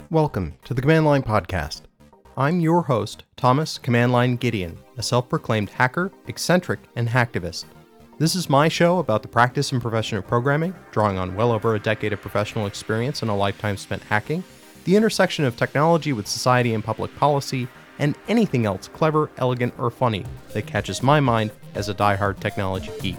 Welcome to the Command Line Podcast. I'm your host, Thomas Command Line Gideon, a self-proclaimed hacker, eccentric, and hacktivist. This is my show about the practice and profession of programming, drawing on well over a decade of professional experience and a lifetime spent hacking, the intersection of technology with society and public policy, and anything else clever, elegant, or funny that catches my mind as a diehard technology geek.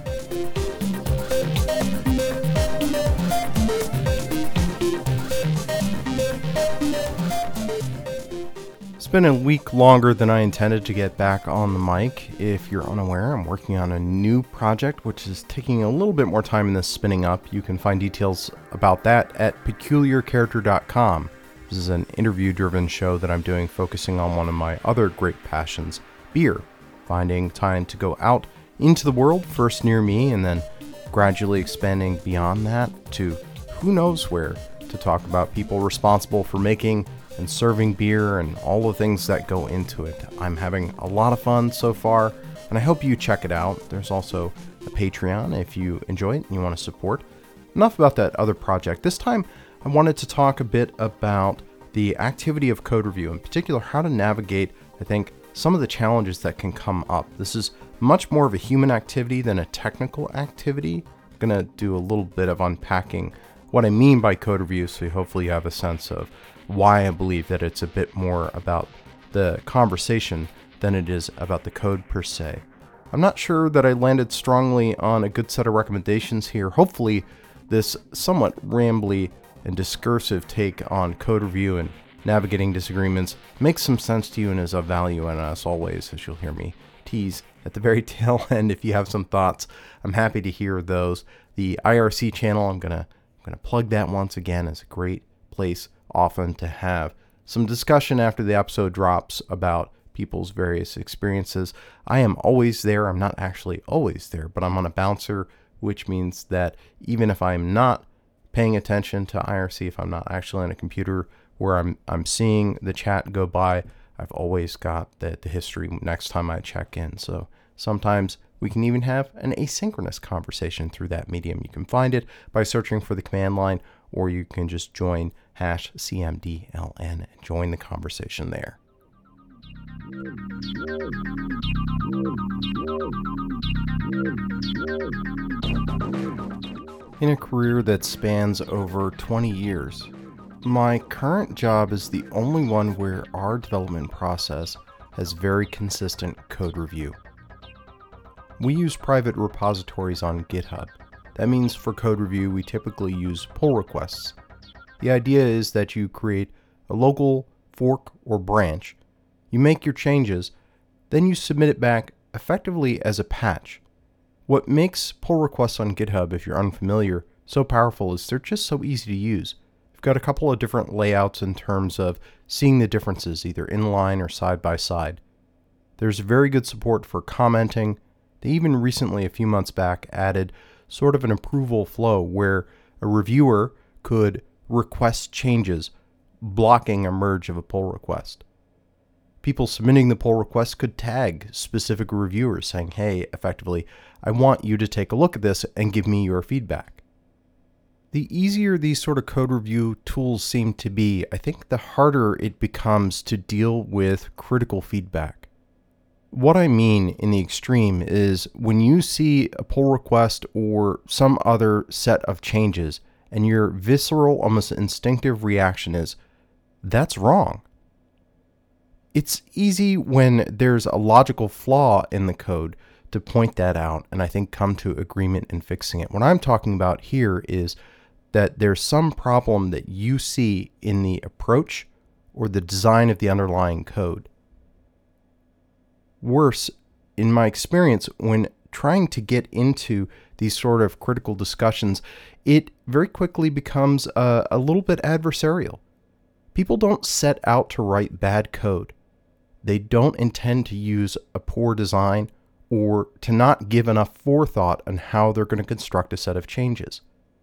It's been a week longer than I intended to get back on the mic. If you're unaware, I'm working on a new project which is taking a little bit more time than spinning up. You can find details about that at peculiarcharacter.com. This is an interview-driven show that I'm doing focusing on one of my other great passions, beer. Finding time to go out into the world, first near me, and then gradually expanding beyond that to who knows where, to talk about people responsible for making and serving beer and all the things that go into it. I'm having a lot of fun so far, and I hope you check it out. There's also a Patreon if you enjoy it and you want to support. Enough about that other project. This time, I wanted to talk a bit about the activity of code review, in particular how to navigate, I think, some of the challenges that can come up. This is much more of a human activity than a technical activity. I'm going to do a little bit of unpacking what I mean by code review, so hopefully you have a sense of why I believe that it's a bit more about the conversation than it is about the code per se. I'm not sure that I landed strongly on a good set of recommendations here. Hopefully this somewhat rambly and discursive take on code review and navigating disagreements makes some sense to you and is of value. And as always, as you'll hear me tease at the very tail end, if you have some thoughts, I'm happy to hear those. The IRC channel, I'm gonna plug that once again, as a great place often to have some discussion after the episode drops about people's various experiences. I am always there. I'm not actually always there, but I'm on a bouncer, which means that even if I'm not paying attention to IRC, if I'm not actually on a computer where I'm seeing the chat go by, I've always got the history next time I check in. So sometimes we can even have an asynchronous conversation through that medium. You can find it by searching for the command line, or you can just join #CMDLN and join the conversation there. In a career that spans over 20 years, my current job is the only one where our development process has very consistent code review. We use private repositories on GitHub. That means for code review, we typically use pull requests. The idea is that you create a local fork or branch, you make your changes, then you submit it back effectively as a patch. What makes pull requests on GitHub, if you're unfamiliar, so powerful is they're just so easy to use. You've got a couple of different layouts in terms of seeing the differences, either inline or side by side. There's very good support for commenting. They even recently, a few months back, added sort of an approval flow where a reviewer could request changes, blocking a merge of a pull request. People submitting the pull request could tag specific reviewers saying, hey, effectively, I want you to take a look at this and give me your feedback. The easier these sort of code review tools seem to be, I think the harder it becomes to deal with critical feedback. What I mean in the extreme is when you see a pull request or some other set of changes and your visceral, almost instinctive reaction is, that's wrong. It's easy when there's a logical flaw in the code to point that out and I think come to agreement in fixing it. What I'm talking about here is that there's some problem that you see in the approach or the design of the underlying code. Worse, in my experience, when trying to get into these sort of critical discussions, it very quickly becomes a little bit adversarial. People don't set out to write bad code. They don't intend to use a poor design or to not give enough forethought on how they're going to construct a set of changes.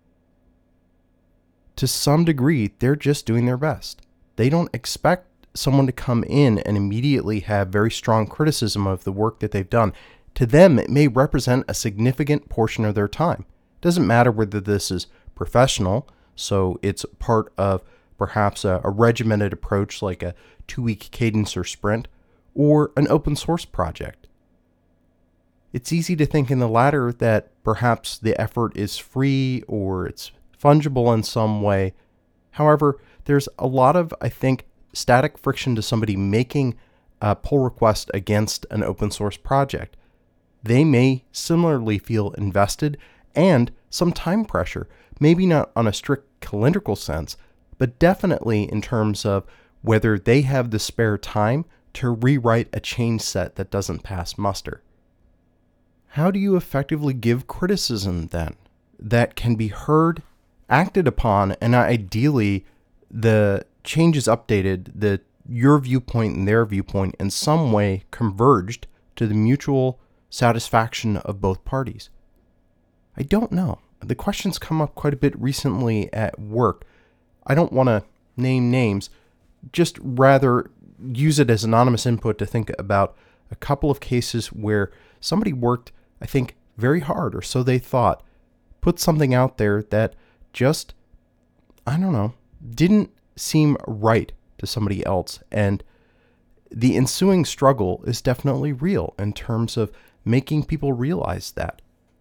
To some degree, they're just doing their best. They don't expect someone to come in and immediately have very strong criticism of the work that they've done. To them, it may represent a significant portion of their time. It doesn't matter whether this is professional, so it's part of perhaps a regimented approach like a 2-week cadence or sprint, or an open source project. It's easy to think in the latter that perhaps the effort is free or it's fungible in some way. However, there's a lot of, I think, static friction to somebody making a pull request against an open source project. They may similarly feel invested and some time pressure, maybe not on a strict calendrical sense, but definitely in terms of whether they have the spare time to rewrite a change set that doesn't pass muster. How do you effectively give criticism then that can be heard, acted upon, and ideally the change is updated, your viewpoint and their viewpoint in some way converged to the mutual satisfaction of both parties? I don't know. The question's come up quite a bit recently at work. I don't want to name names, just rather use it as anonymous input to think about a couple of cases where somebody worked, I think, very hard, or so they thought, put something out there that just, I don't know, didn't seem right to somebody else. And the ensuing struggle is definitely real in terms of making people realize that.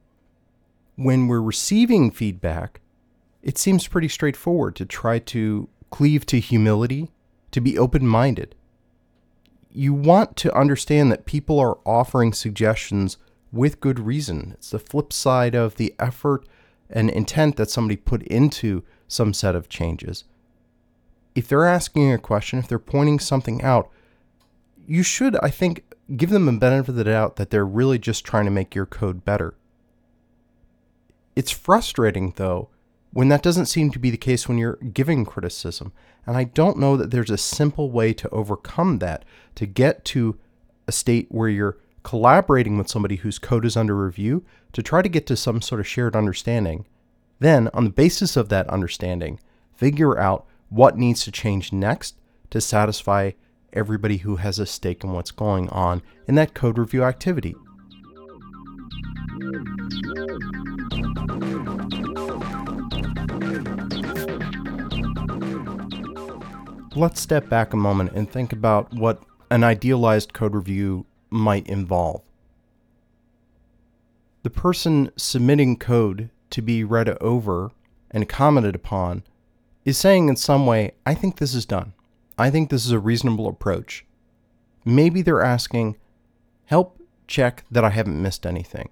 When we're receiving feedback, it seems pretty straightforward to try to cleave to humility, to be open-minded. You want to understand that people are offering suggestions with good reason. It's the flip side of the effort and intent that somebody put into some set of changes. If they're asking a question, if they're pointing something out, you should, I think, give them a benefit of the doubt that they're really just trying to make your code better. It's frustrating, though, when that doesn't seem to be the case when you're giving criticism. And I don't know that there's a simple way to overcome that, to get to a state where you're collaborating with somebody whose code is under review to try to get to some sort of shared understanding. Then, on the basis of that understanding, figure out what needs to change next to satisfy everybody who has a stake in what's going on in that code review activity. Let's step back a moment and think about what an idealized code review might involve. The person submitting code to be read over and commented upon is saying in some way, I think this is done. I think this is a reasonable approach. Maybe they're asking, help check that I haven't missed anything.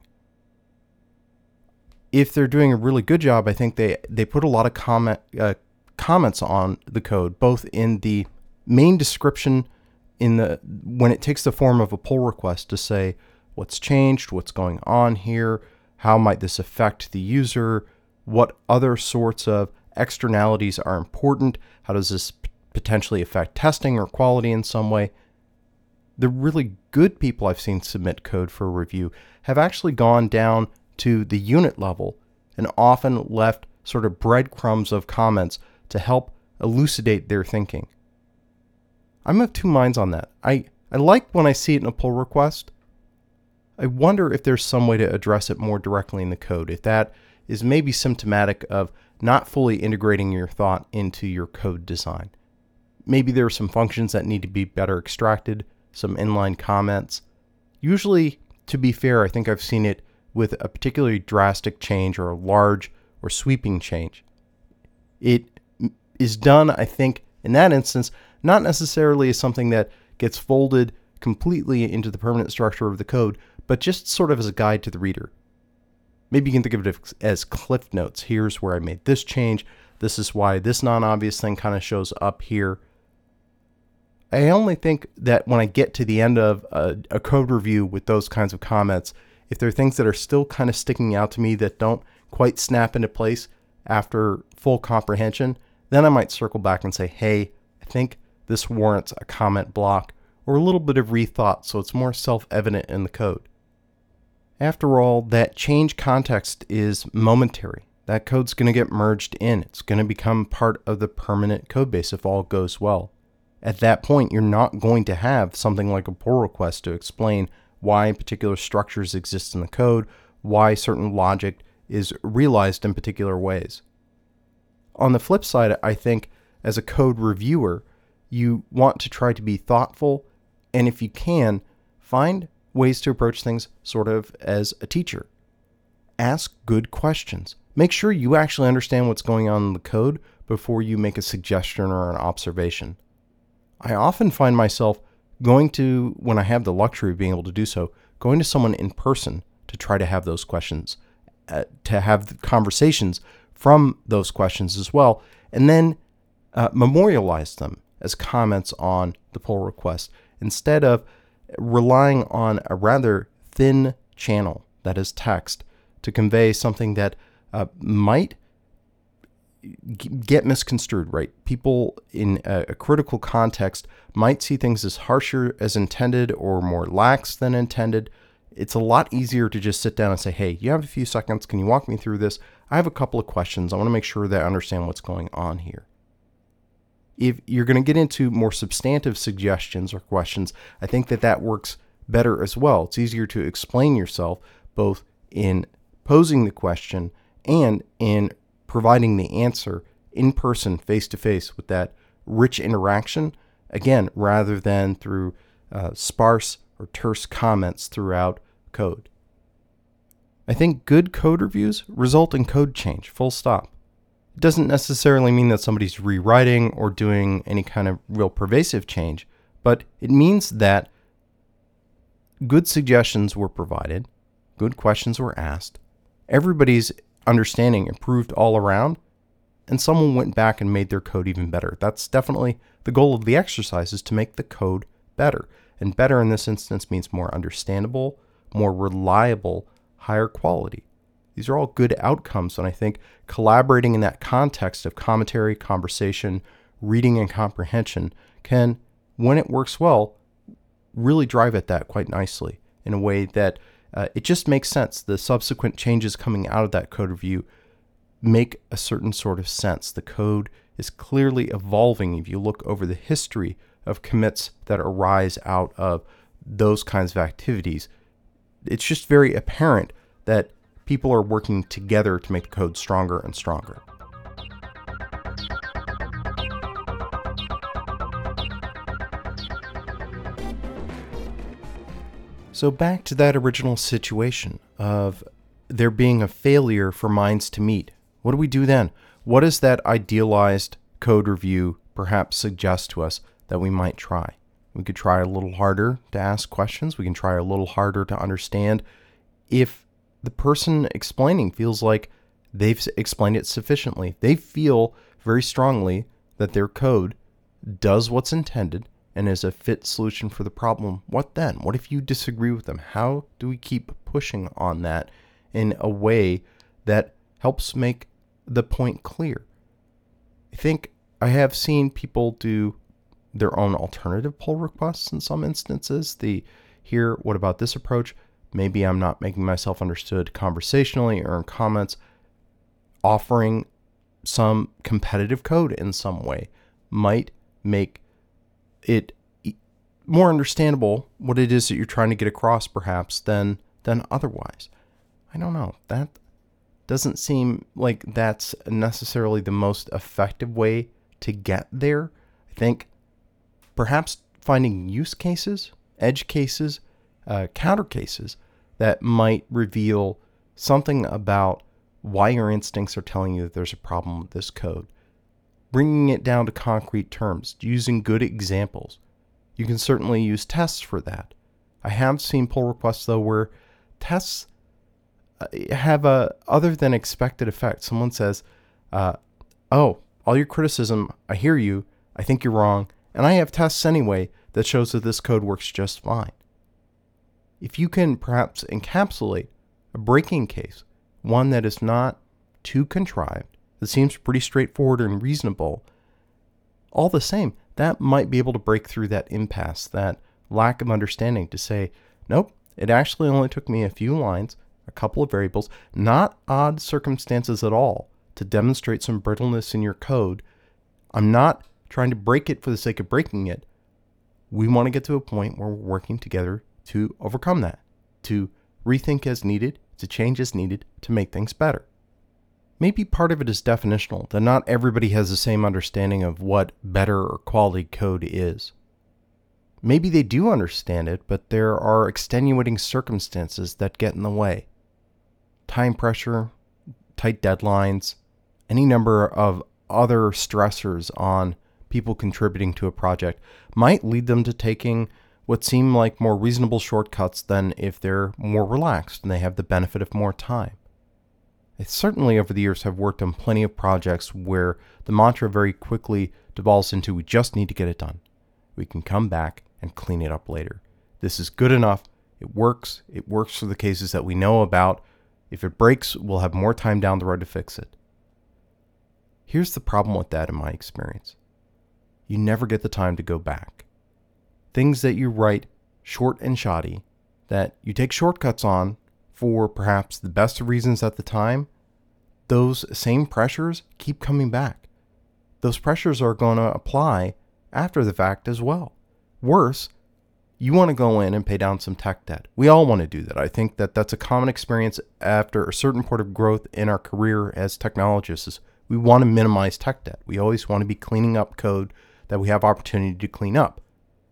If they're doing a really good job, I think they put a lot of comments on the code, both in the main description when it takes the form of a pull request to say what's changed, what's going on here, how might this affect the user, what other sorts of externalities are important, how does this potentially affect testing or quality in some way. The really good people I've seen submit code for review have actually gone down to the unit level and often left sort of breadcrumbs of comments to help elucidate their thinking. I'm of two minds on that. I like when I see it in a pull request. I wonder if there's some way to address it more directly in the code, if that is maybe symptomatic of not fully integrating your thought into your code design. Maybe there are some functions that need to be better extracted, some inline comments. Usually, to be fair, I think I've seen it with a particularly drastic change or a large or sweeping change. It is done, I think, in that instance, not necessarily as something that gets folded completely into the permanent structure of the code, but just sort of as a guide to the reader. Maybe you can think of it as cliff notes. Here's where I made this change. This is why this non-obvious thing kind of shows up here. I only think that when I get to the end of a code review with those kinds of comments, if there are things that are still kind of sticking out to me that don't quite snap into place after full comprehension, then I might circle back and say, hey, I think this warrants a comment block or a little bit of rethought so it's more self-evident in the code. After all, that change context is momentary. That code's going to get merged in. It's going to become part of the permanent code base if all goes well. At that point, you're not going to have something like a pull request to explain why particular structures exist in the code, why certain logic is realized in particular ways. On the flip side, I think as a code reviewer, you want to try to be thoughtful, and if you can, find ways to approach things sort of as a teacher. Ask good questions. Make sure you actually understand what's going on in the code before you make a suggestion or an observation. I often find myself when I have the luxury of being able to do so, going to someone in person to try to have those questions, to have the conversations from those questions as well, and then memorialize them as comments on the pull request instead of relying on a rather thin channel that is text to convey something that might get misconstrued, right? People in a critical context might see things as harsher as intended or more lax than intended. It's a lot easier to just sit down and say, hey, you have a few seconds. Can you walk me through this? I have a couple of questions. I want to make sure that I understand what's going on here. If you're going to get into more substantive suggestions or questions, I think that works better as well. It's easier to explain yourself both in posing the question and in providing the answer in person, face-to-face, with that rich interaction, again, rather than through sparse or terse comments throughout code. I think good code reviews result in code change, full stop. It doesn't necessarily mean that somebody's rewriting or doing any kind of real pervasive change, but it means that good suggestions were provided, good questions were asked, everybody's understanding improved all around, and someone went back and made their code even better. That's definitely the goal of the exercise, is to make the code better. And better in this instance means more understandable, more reliable, higher quality. These are all good outcomes, and I think collaborating in that context of commentary, conversation, reading, and comprehension can, when it works well, really drive at that quite nicely in a way that it just makes sense. The subsequent changes coming out of that code review make a certain sort of sense. The code is clearly evolving if you look over the history of commits that arise out of those kinds of activities. It's just very apparent that people are working together to make the code stronger and stronger. So back to that original situation of there being a failure for minds to meet. What do we do then? What does that idealized code review perhaps suggest to us that we might try? We could try a little harder to ask questions. We can try a little harder to understand. If the person explaining feels like they've explained it sufficiently, they feel very strongly that their code does what's intended and is a fit solution for the problem, what then? What if you disagree with them? How do we keep pushing on that in a way that helps make the point clear? I think I have seen people do their own alternative pull requests in some instances. What about this approach? Maybe I'm not making myself understood conversationally or in comments. Offering some competitive code in some way might make it more understandable what it is that you're trying to get across, perhaps, than otherwise. I don't know. That doesn't seem like that's necessarily the most effective way to get there. I think perhaps finding use cases, edge cases, counter cases that might reveal something about why your instincts are telling you that there's a problem with this code. Bringing it down to concrete terms, using good examples. You can certainly use tests for that. I have seen pull requests, though, where tests have a other than expected effect. Someone says, all your criticism, I hear you, I think you're wrong, and I have tests anyway that shows that this code works just fine. If you can perhaps encapsulate a breaking case, one that is not too contrived, that seems pretty straightforward and reasonable, all the same, that might be able to break through that impasse, that lack of understanding, to say, nope, it actually only took me a few lines, a couple of variables, not odd circumstances at all, to demonstrate some brittleness in your code. I'm not trying to break it for the sake of breaking it. We want to get to a point where we're working together to overcome that, to rethink as needed, to change as needed, to make things better. Maybe part of it is definitional, that not everybody has the same understanding of what better or quality code is. Maybe they do understand it, but there are extenuating circumstances that get in the way. Time pressure, tight deadlines, any number of other stressors on people contributing to a project might lead them to taking what seem like more reasonable shortcuts than if they're more relaxed and they have the benefit of more time. I certainly over the years have worked on plenty of projects where the mantra very quickly devolves into we just need to get it done. We can come back and clean it up later. This is good enough. It works. It works for the cases that we know about. If it breaks, we'll have more time down the road to fix it. Here's the problem with that in my experience. You never get the time to go back. Things that you write short and shoddy, that you take shortcuts on for perhaps the best of reasons at the time, those same pressures keep coming back. Those pressures are going to apply after the fact as well. Worse, you want to go in and pay down some tech debt. We all want to do that. I think that that's a common experience after a certain point of growth in our career as technologists. Is we want to minimize tech debt. We always want to be cleaning up code that we have opportunity to clean up.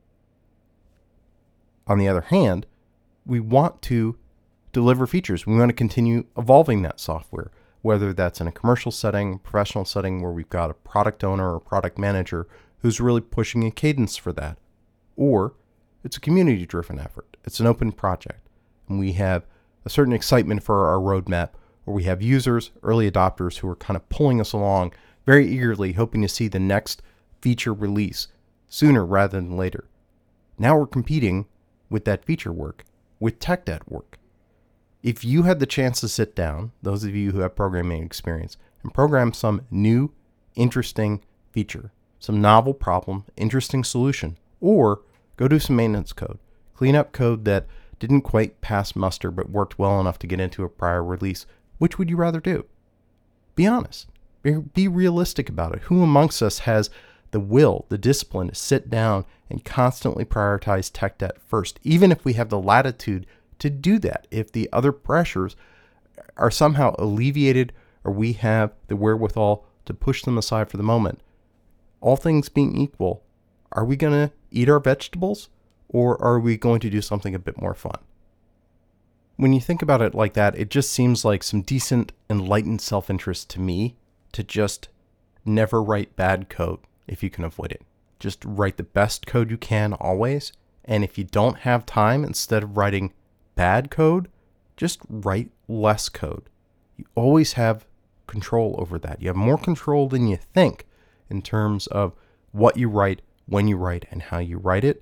On the other hand, we want to deliver features. We want to continue evolving that software, whether that's in a commercial setting, professional setting where we've got a product owner or product manager who's really pushing a cadence for that. Or it's a community-driven effort. It's an open project. And we have a certain excitement for our roadmap, where we have users, early adopters who are kind of pulling us along very eagerly, hoping to see the next feature release sooner rather than later. Now we're competing with that feature work, with tech debt work. If you had the chance to sit down, those of you who have programming experience, and program some new, interesting feature, some novel problem, interesting solution, or go do some maintenance code, clean up code that didn't quite pass muster but worked well enough to get into a prior release, which would you rather do? Be honest. Be realistic about it. Who amongst us has the will, the discipline to sit down and constantly prioritize tech debt first, even if we have the latitude to do that, if the other pressures are somehow alleviated or we have the wherewithal to push them aside for the moment? All things being equal, are we going to eat our vegetables or are we going to do something a bit more fun? When you think about it like that, it just seems like some decent, enlightened self-interest to me to just never write bad code if you can avoid it. Just write the best code you can always. And if you don't have time, instead of writing bad code, just write less code. You always have control over that. You have more control than you think in terms of what you write, when you write, and how you write it.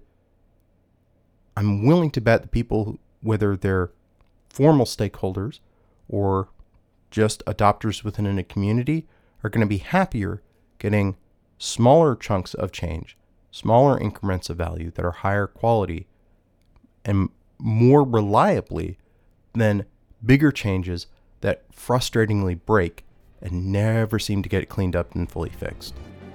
I'm willing to bet the people, whether they're formal stakeholders or just adopters within a community, are going to be happier getting smaller chunks of change, smaller increments of value that are higher quality and more reliably than bigger changes that frustratingly break and never seem to get cleaned up and fully fixed.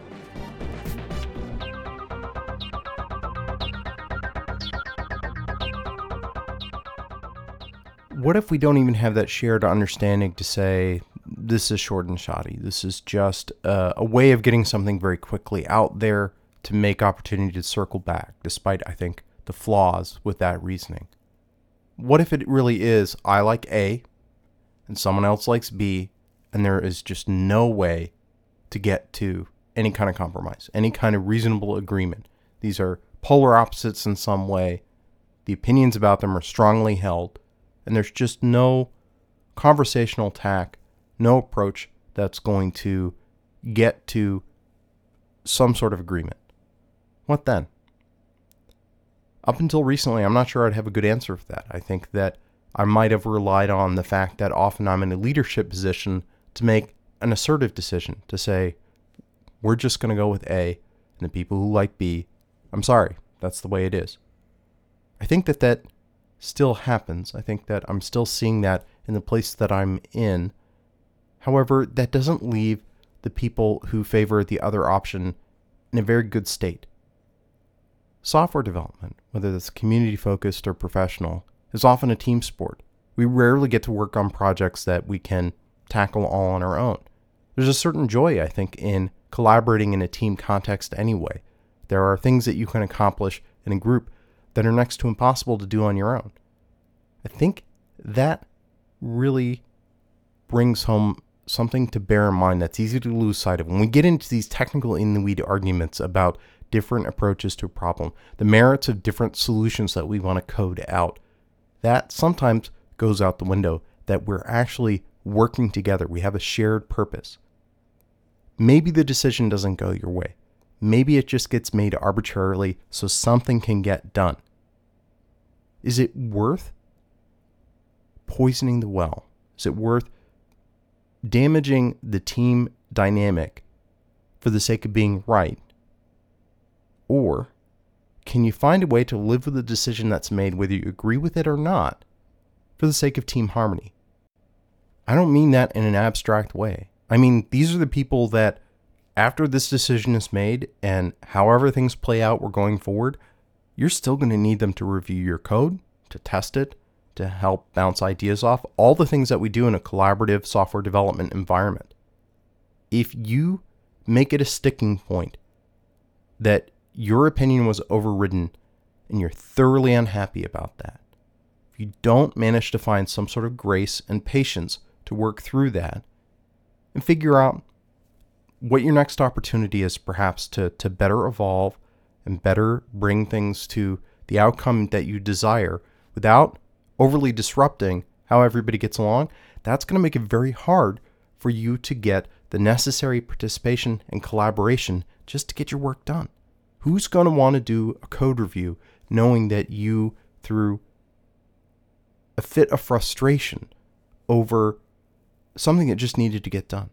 What if we don't even have that shared understanding to say, this is short and shoddy. This is just a way of getting something very quickly out there to make opportunity to circle back, despite, I think, the flaws with that reasoning. What if it really is, I like A, and someone else likes B, and there is just no way to get to any kind of compromise, any kind of reasonable agreement? These are polar opposites in some way. The opinions about them are strongly held, and there's just no conversational tack, no approach that's going to get to some sort of agreement. What then? Up until recently, I'm not sure I'd have a good answer for that. I think that I might have relied on the fact that often I'm in a leadership position to make an assertive decision, to say, we're just going to go with A, and the people who like B, I'm sorry, that's the way it is. I think that still happens. I think that I'm still seeing that in the place that I'm in. However, that doesn't leave the people who favor the other option in a very good state. Software development, whether that's community-focused or professional, is often a team sport. We rarely get to work on projects that we can tackle all on our own. There's a certain joy, I think, in collaborating in a team context anyway. There are things that you can accomplish in a group that are next to impossible to do on your own. I think that really brings home something to bear in mind that's easy to lose sight of. When we get into these technical in-the-weed arguments about different approaches to a problem, the merits of different solutions that we want to code out, that sometimes goes out the window, that we're actually working together. We have a shared purpose. Maybe the decision doesn't go your way. Maybe it just gets made arbitrarily so something can get done. Is it worth poisoning the well? Is it worth damaging the team dynamic for the sake of being right? Or can you find a way to live with the decision that's made, whether you agree with it or not, for the sake of team harmony? I don't mean that in an abstract way. I mean, these are the people that, after this decision is made and however things play out, we're going forward, you're still going to need them to review your code, to test it, to help bounce ideas off, all the things that we do in a collaborative software development environment. If you make it a sticking point that your opinion was overridden and you're thoroughly unhappy about that, if you don't manage to find some sort of grace and patience to work through that and figure out what your next opportunity is, perhaps to better evolve and better bring things to the outcome that you desire without overly disrupting how everybody gets along, that's going to make it very hard for you to get the necessary participation and collaboration just to get your work done. Who's going to want to do a code review knowing that you, through a fit of frustration over something that just needed to get done?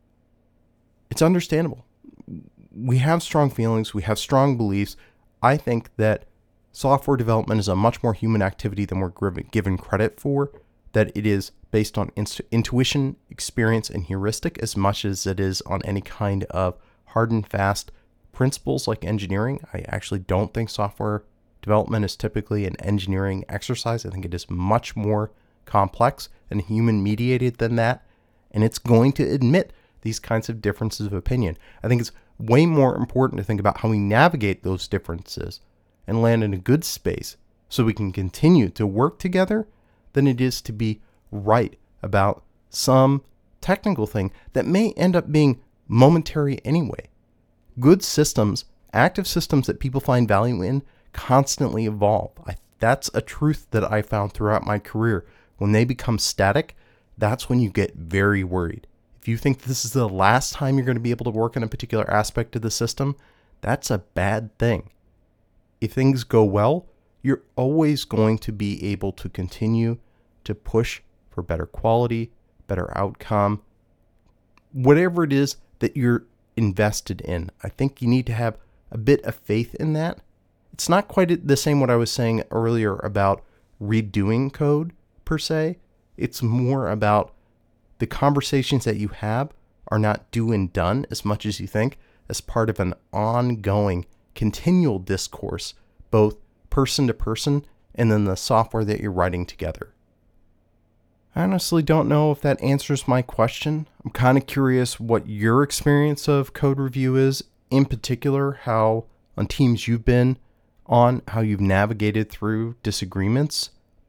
It's understandable. We have strong feelings. We have strong beliefs. I think that software development is a much more human activity than we're given credit for, that it is based on intuition, experience, and heuristic as much as it is on any kind of hard and fast principles like engineering. I actually don't think software development is typically an engineering exercise. I think it is much more complex and human mediated than that, and it's going to admit these kinds of differences of opinion. I think it's way more important to think about how we navigate those differences and land in a good space so we can continue to work together than it is to be right about some technical thing that may end up being momentary anyway. Good systems, active systems that people find value in, constantly evolve. That's a truth that I found throughout my career. When they become static, that's when you get very worried. If you think this is the last time you're going to be able to work on a particular aspect of the system, that's a bad thing. If things go well, you're always going to be able to continue to push for better quality, better outcome, whatever it is that you're invested in. I think you need to have a bit of faith in that. It's not quite the same what I was saying earlier about redoing code per se. It's more about the conversations that you have are not do and done as much as you think, as part of an ongoing, continual discourse, both person to person and then the software that you're writing together. I honestly don't know if that answers my question. I'm kind of curious what your experience of code review is, in particular, how on teams you've been on, how you've navigated through disagreements.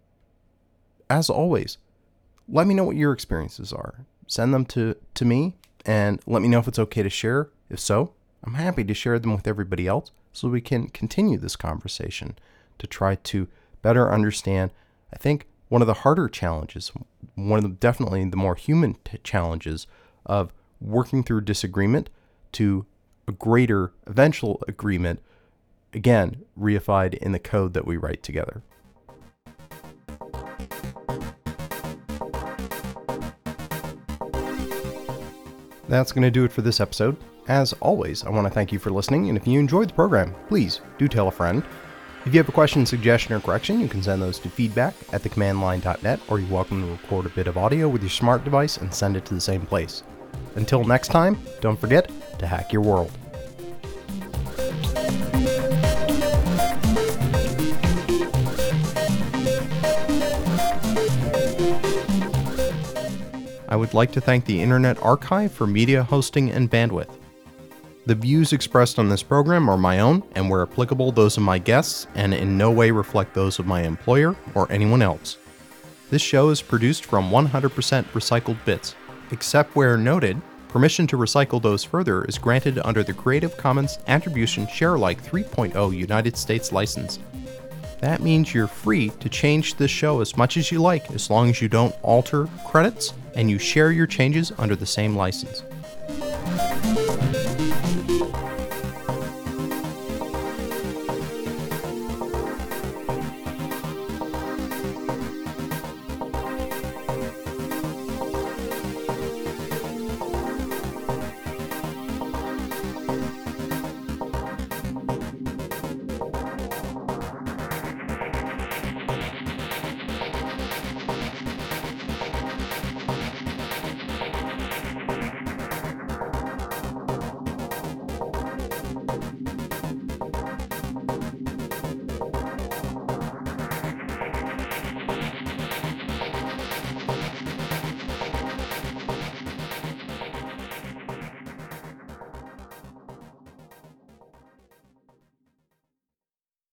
As always, let me know what your experiences are. Send them to me and let me know if it's okay to share. If so, I'm happy to share them with everybody else so we can continue this conversation to try to better understand, I think, one of the harder challenges, definitely the more human challenges of working through disagreement to a greater eventual agreement, again, reified in the code that we write together. That's going to do it for this episode. As always, I want to thank you for listening, and if you enjoyed the program, please do tell a friend. If you have a question, suggestion, or correction, you can send those to feedback@thecommandline.net, or you're welcome to record a bit of audio with your smart device and send it to the same place. Until next time, don't forget to hack your world. I would like to thank the Internet Archive for media hosting and bandwidth. The views expressed on this program are my own, and where applicable, those of my guests, and in no way reflect those of my employer or anyone else. This show is produced from 100% recycled bits. Except where noted, permission to recycle those further is granted under the Creative Commons Attribution Sharealike 3.0 United States license. That means you're free to change this show as much as you like, as long as you don't alter credits and you share your changes under the same license.